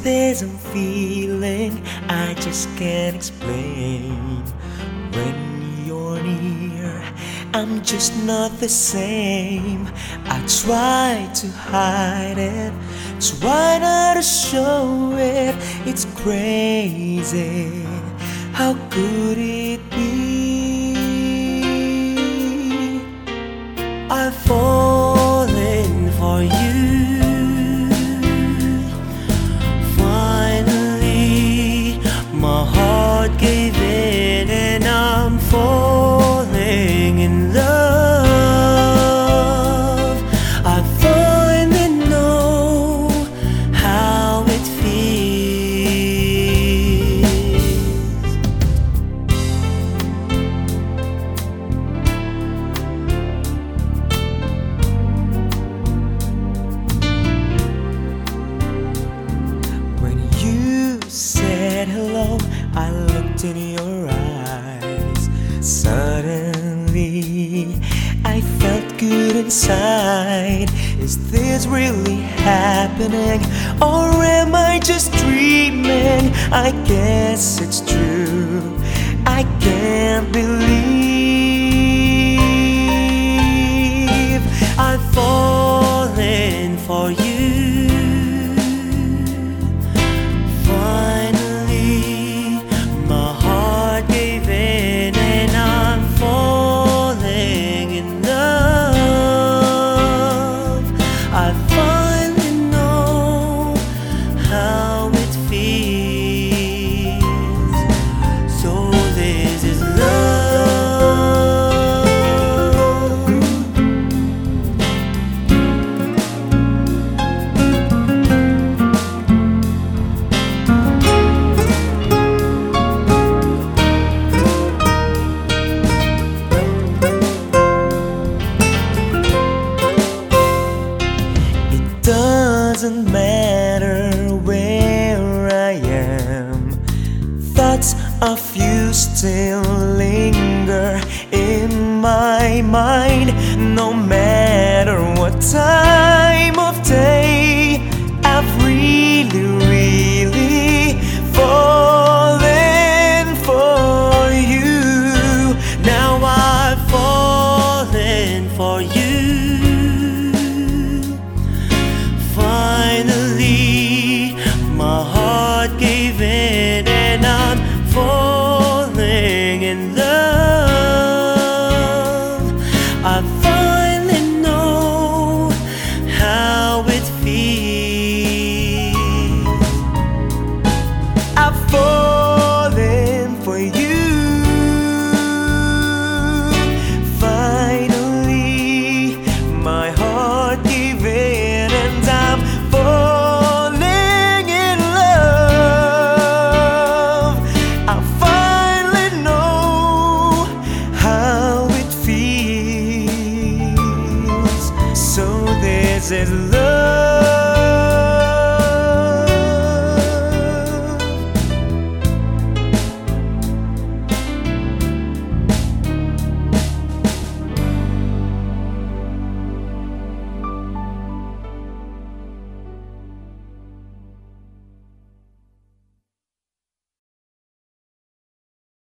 there's a feeling I just can't explain. When you're near, I'm just not the same. I try to hide it, try not to show it. It's crazy, how could it be? I've fallen for you. Finally, my heart gave in and I'm falling in love. I finally know how it feels. When you said hello, I looked in your eyes. Suddenly, I felt good inside. Is this really happening, or am I just dreaming? I guess it's true, I can't believe I've fallen for you. I finally know how it feels. So this is love. Doesn't matter where I am, thoughts of you still linger in my mind. No matter what time of day, I've really, really fallen for you. Now I've fallen for you. Finally, my heart gave in and I'm falling in love. I finally know how it feels. I've fallen for you. Finally, my heart gave in and I'm falling in love. I finally know how it feels. So this is